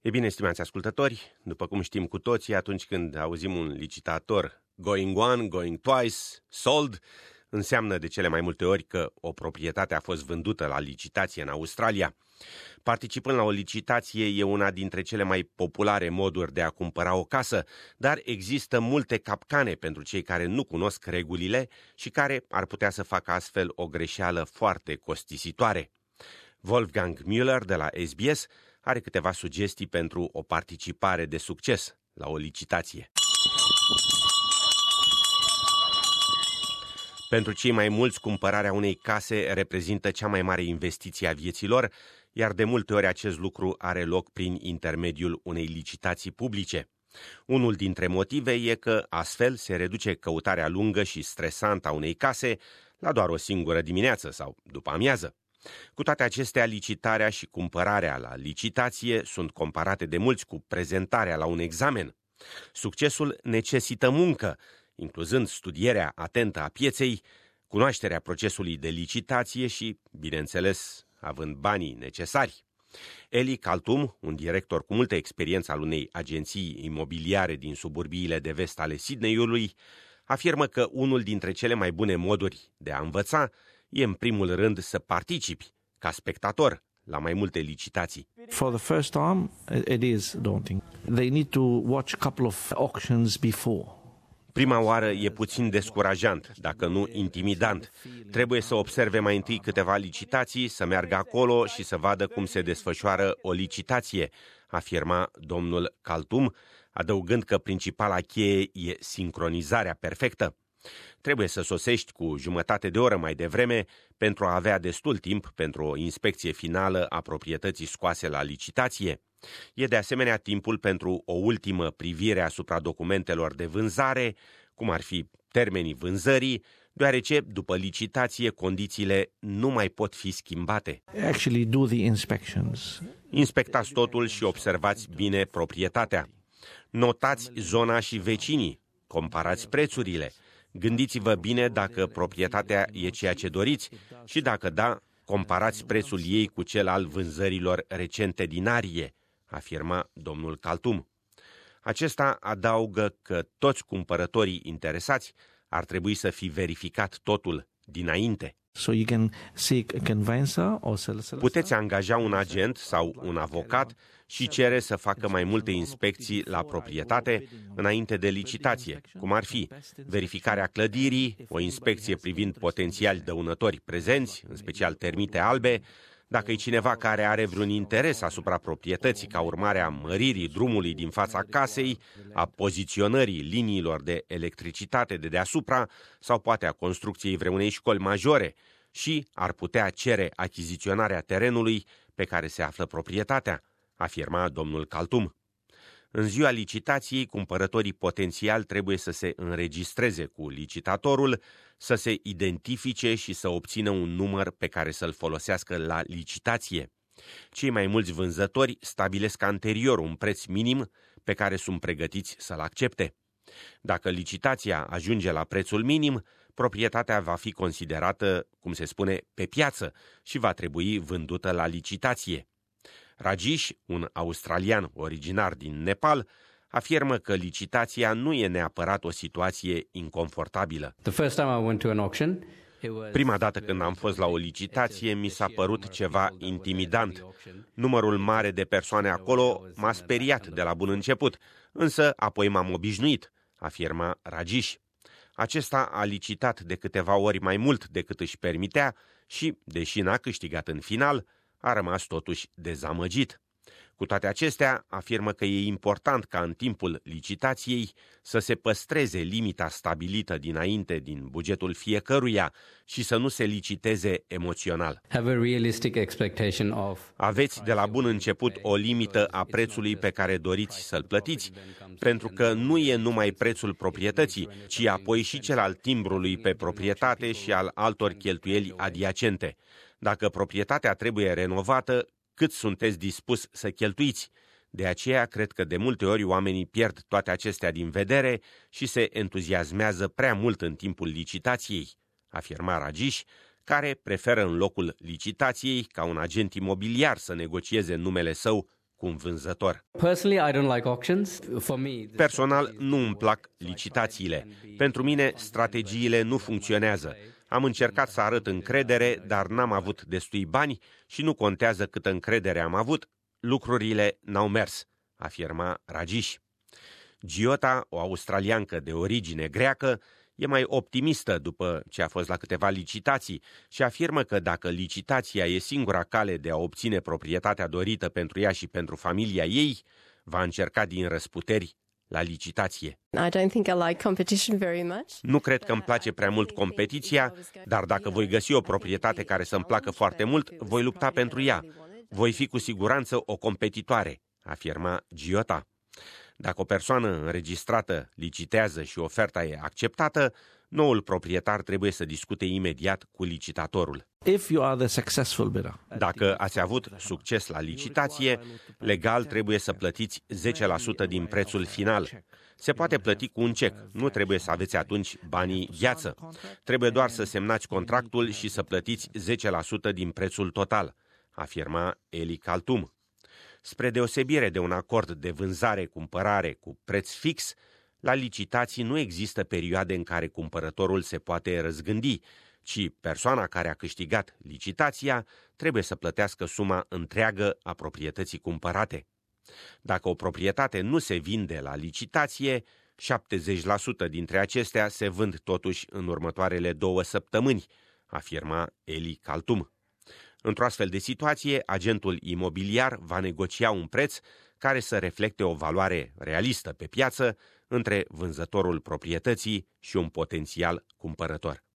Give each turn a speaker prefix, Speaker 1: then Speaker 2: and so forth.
Speaker 1: E bine, stimați ascultători, după cum știm cu toții, atunci când auzim un licitator going one, going twice, sold, înseamnă de cele mai multe ori că o proprietate a fost vândută la licitație în Australia. Participând la o licitație e una dintre cele mai populare moduri de a cumpăra o casă, dar există multe capcane pentru cei care nu cunosc regulile și care ar putea să facă astfel o greșeală foarte costisitoare. Wolfgang Müller de la SBS are câteva sugestii pentru o participare de succes la o licitație. Pentru cei mai mulți, cumpărarea unei case reprezintă cea mai mare investiție a vieții lor, iar de multe ori acest lucru are loc prin intermediul unei licitații publice. Unul dintre motive e că astfel se reduce căutarea lungă și stresantă a unei case la doar o singură dimineață sau după amiază. Cu toate acestea, licitarea și cumpărarea la licitație sunt comparate de mulți cu prezentarea la un examen. Succesul necesită muncă, incluzând studierea atentă a pieței, cunoașterea procesului de licitație și, bineînțeles, având banii necesari. Eli Kaltum, un director cu multă experiență al unei agenții imobiliare din suburbiile de vest ale Sydney-ului, afirmă că unul dintre cele mai bune moduri de a învăța e în primul rând să participi ca spectator la mai multe licitații.
Speaker 2: For the first time, it is daunting. They need to watch a couple of auctions before.
Speaker 1: Prima oară e puțin descurajant, dacă nu intimidant. Trebuie să observe mai întâi câteva licitații, să meargă acolo și să vadă cum se desfășoară o licitație, afirma domnul Kaltum, adăugând că principala cheie e sincronizarea perfectă. Trebuie să sosești cu jumătate de oră mai devreme pentru a avea destul timp pentru o inspecție finală a proprietății scoase la licitație. E de asemenea timpul pentru o ultimă privire asupra documentelor de vânzare, cum ar fi termenii vânzării, deoarece după licitație condițiile nu mai pot fi schimbate.
Speaker 2: Actually do the inspections.
Speaker 1: Inspectați totul și observați bine proprietatea. Notați zona și vecinii, comparați prețurile. Gândiți-vă bine dacă proprietatea e ceea ce doriți și dacă da, comparați prețul ei cu cel al vânzărilor recente din arie, afirma domnul Kaltum. Acesta adaugă că toți cumpărătorii interesați ar trebui să fi verificat totul dinainte.
Speaker 2: So you can seek a conveyancer or solicitor.
Speaker 1: Puteți angaja un agent sau un avocat și cere să facă mai multe inspecții la proprietate înainte de licitație, cum ar fi verificarea clădirii, o inspecție privind potențiali dăunători prezenți, în special termite albe, dacă e cineva care are vreun interes asupra proprietății ca urmare a măririi drumului din fața casei, a poziționării liniilor de electricitate de deasupra sau poate a construcției vreunei școli majore și ar putea cere achiziționarea terenului pe care se află proprietatea, afirma domnul Kaltum. În ziua licitației, cumpărătorii potențiali trebuie să se înregistreze cu licitatorul, să se identifice și să obțină un număr pe care să-l folosească la licitație. Cei mai mulți vânzători stabilesc anterior un preț minim pe care sunt pregătiți să-l accepte. Dacă licitația ajunge la prețul minim, proprietatea va fi considerată, cum se spune, pe piață și va trebui vândută la licitație. Rajesh, un australian originar din Nepal, afirmă că licitația nu e neapărat o situație inconfortabilă. Prima dată când am fost la o licitație, mi s-a părut ceva intimidant. Numărul mare de persoane acolo m-a speriat de la bun început, însă apoi m-am obișnuit, afirma Rajesh. Acesta a licitat de câteva ori mai mult decât își permitea și, deși n-a câștigat în final, a rămas totuși dezamăgit. Cu toate acestea, afirmă că e important ca în timpul licitației să se păstreze limita stabilită dinainte din bugetul fiecăruia și să nu se liciteze emoțional. Aveți de la bun început o limită a prețului pe care doriți să-l plătiți, pentru că nu e numai prețul proprietății, ci apoi și cel al timbrului pe proprietate și al altor cheltuieli adiacente. Dacă proprietatea trebuie renovată, cât sunteți dispus să cheltuiți? De aceea, cred că de multe ori oamenii pierd toate acestea din vedere și se entuziasmează prea mult în timpul licitației, afirma Rajesh, care preferă în locul licitației ca un agent imobiliar să negocieze numele său cu un vânzător.
Speaker 3: Personally, I don't like auctions. For me,
Speaker 1: Personal, nu îmi plac licitațiile. Pentru mine, strategiile nu funcționează. Am încercat să arăt încredere, dar n-am avut destui bani și nu contează câtă încredere am avut, lucrurile n-au mers, afirma Rajish. Giota, o australiancă de origine greacă, e mai optimistă după ce a fost la câteva licitații și afirmă că dacă licitația e singura cale de a obține proprietatea dorită pentru ea și pentru familia ei, va încerca din răsputeri la licitație. Nu cred că îmi place prea mult competiția, dar dacă voi găsi o proprietate care să-mi placă foarte mult, voi lupta pentru ea. Voi fi cu siguranță o competitoare, afirma Giota. Dacă o persoană înregistrată licitează și oferta e acceptată, noul proprietar trebuie să discute imediat cu licitatorul. Dacă ați avut succes la licitație, legal trebuie să plătiți 10% din prețul final. Se poate plăti cu un cec, nu trebuie să aveți atunci banii gheață. Trebuie doar să semnați contractul și să plătiți 10% din prețul total, afirma Eli Kaltum. Spre deosebire de un acord de vânzare-cumpărare cu preț fix, la licitații nu există perioade în care cumpărătorul se poate răzgândi, ci persoana care a câștigat licitația trebuie să plătească suma întreagă a proprietății cumpărate. Dacă o proprietate nu se vinde la licitație, 70% dintre acestea se vând totuși în următoarele 2 săptămâni, afirma Eli Kaltum. Într-o astfel de situație, agentul imobiliar va negocia un preț care să reflecte o valoare realistă pe piață între vânzătorul proprietății și un potențial cumpărător.